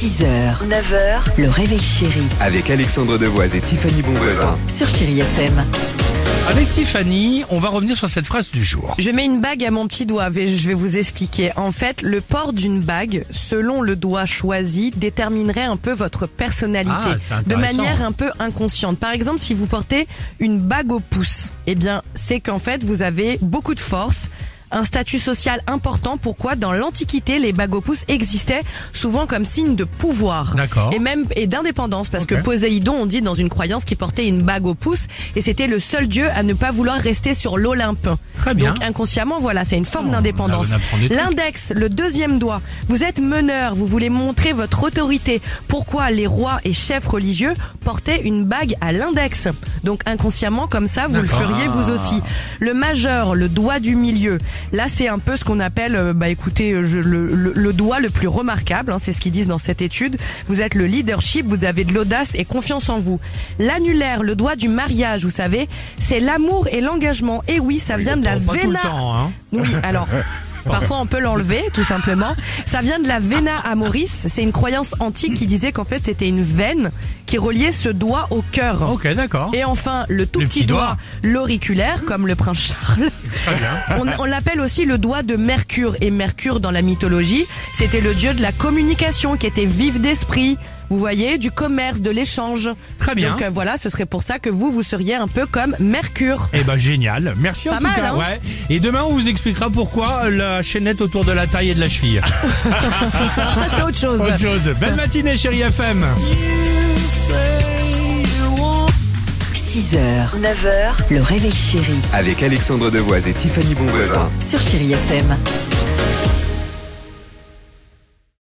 6h, 9h, le réveil chéri Avec Alexandre Devoise et Tiffany Bonvoisin. sur Chéri FM. Avec Tiffany, on va revenir sur cette phrase du jour. Je mets une bague à mon petit doigt, je vais vous expliquer. En fait, le port d'une bague, selon le doigt choisi, déterminerait un peu votre personnalité, Ah, c'est de intéressant. manière un peu inconsciente. Par exemple, si vous portez une bague au pouce, eh bien, c'est qu'en fait, vous avez beaucoup de force, un statut social important. Pourquoi ? Dans l'Antiquité, les bagues au pouce existaient souvent comme signe de pouvoir. D'accord. Et d'indépendance, parce Ok. que Poséidon, on dit dans une croyance qu'il portait une bague au pouce, et c'était le seul dieu à ne pas vouloir rester sur l'Olympe. Très bien. Donc inconsciemment, voilà, c'est une forme Oh, d'indépendance. on apprend des trucs. L'index, le deuxième doigt. Vous êtes meneur, vous voulez montrer votre autorité. Pourquoi les rois et chefs religieux portaient une bague à l'index ? Donc inconsciemment, comme ça, vous le D'accord. feriez vous aussi. Le majeur, le doigt du milieu. Là, c'est un peu ce qu'on appelle, le doigt le plus remarquable. C'est ce qu'ils disent dans cette étude. Vous êtes le leadership, vous avez de l'audace et confiance en vous. L'annulaire, le doigt du mariage, vous savez, c'est l'amour et l'engagement. Et oui, ça vient de la Pas tout le vena. temps, hein. Oui, alors. Parfois on peut l'enlever tout simplement. Ça vient de la vena amoris, c'est une croyance antique qui disait qu'en fait c'était une veine qui reliait ce doigt au cœur. Ok, d'accord. Et enfin le tout Le petit petit doigt, doigt. l'auriculaire, comme le prince Charles. Très bien. On l'appelle aussi le doigt de Mercure. Et Mercure dans la mythologie, c'était le dieu de la communication qui était vif d'esprit. Vous voyez, du commerce, de l'échange. Très bien. Donc voilà, ce serait pour ça que vous seriez un peu comme Mercure. Eh ben génial, merci en Pas tout mal, cas. hein. Ouais. Et demain on vous expliquera pourquoi la chaînette autour de la taille et de la cheville. Alors ça c'est autre chose. Autre chose. Belle matinée chérie FM. 6h, 9h, le réveil chéri Avec Alexandre Devoise et Tiffany Bonvoisin. sur Chéri FM.